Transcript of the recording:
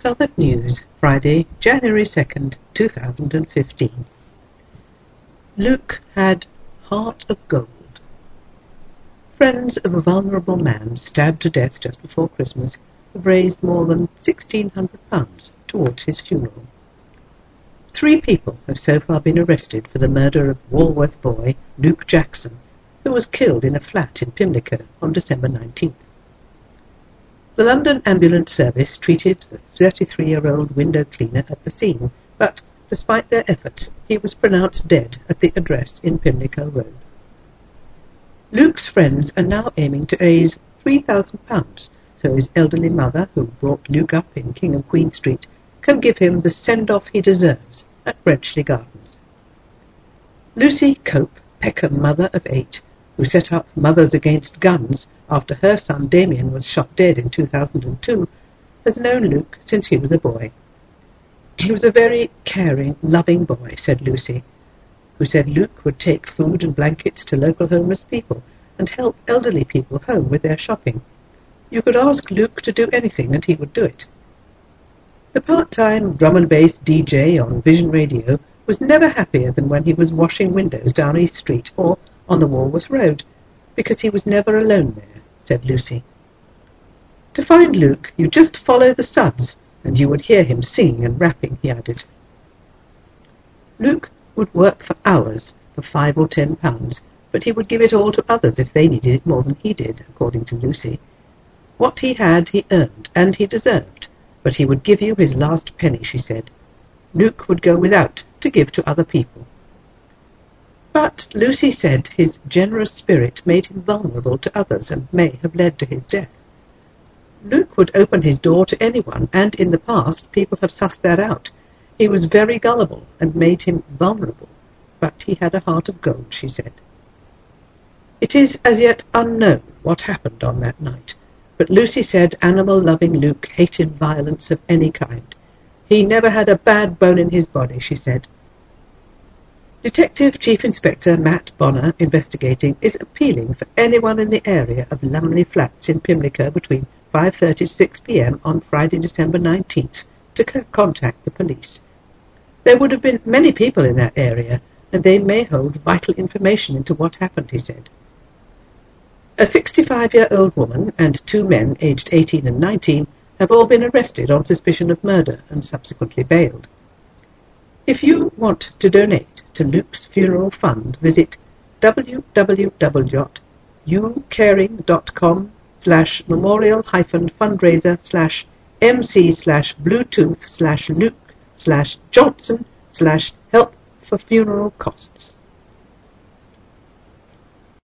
Southwark News, Friday, January 2nd, 2015. Luke had heart of gold. Friends of a vulnerable man stabbed to death just before Christmas have raised more than £1,600 towards his funeral. 3 people have so far been arrested for the murder of Walworth boy Luke Jackson, who was killed in a flat in Pimlico on December 19th. The London Ambulance Service treated the 33-year-old window cleaner at the scene, but, despite their efforts, he was pronounced dead at the address in Pimlico Road. Luke's friends are now aiming to raise £3,000 so his elderly mother, who brought Luke up in King and Queen Street, can give him the send-off he deserves at Brenchley Gardens. Lucy Cope, Peckham mother of 8, who set up Mothers Against Guns after her son Damien was shot dead in 2002, has known Luke since he was a boy. He was a very caring, loving boy, said Lucy, who said Luke would take food and blankets to local homeless people and help elderly people home with their shopping. You could ask Luke to do anything and he would do it. The part-time drum and bass DJ on Vision Radio was never happier than when he was washing windows down East Street or on the Walworth Road, because he was never alone there, said Lucy. To find Luke, you just follow the suds, and you would hear him singing and rapping, he added. Luke would work for hours for £5 or £10, but he would give it all to others if they needed it more than he did, according to Lucy. What he had he earned, and he deserved, but he would give you his last penny, she said. Luke would go without to give to other people. But Lucy said his generous spirit made him vulnerable to others and may have led to his death. Luke would open his door to anyone, and in the past people have sussed that out. He was very gullible and made him vulnerable, but he had a heart of gold, she said. It is as yet unknown what happened on that night, but Lucy said animal-loving Luke hated violence of any kind. He never had a bad bone in his body, she said. Detective Chief Inspector Matt Bonner, investigating, is appealing for anyone in the area of Lumley Flats in Pimlico between 5:30 to 6 p.m. on Friday, December 19th, to contact the police. There would have been many people in that area, and they may hold vital information into what happened, he said. A 65-year-old woman and 2 men aged 18 and 19 have all been arrested on suspicion of murder and subsequently bailed. If you want to donate to Luke's funeral fund, visit www.ucaring.com/memorial-fundraiser/mc/bluetooth/Luke/Johnson/help for funeral costs.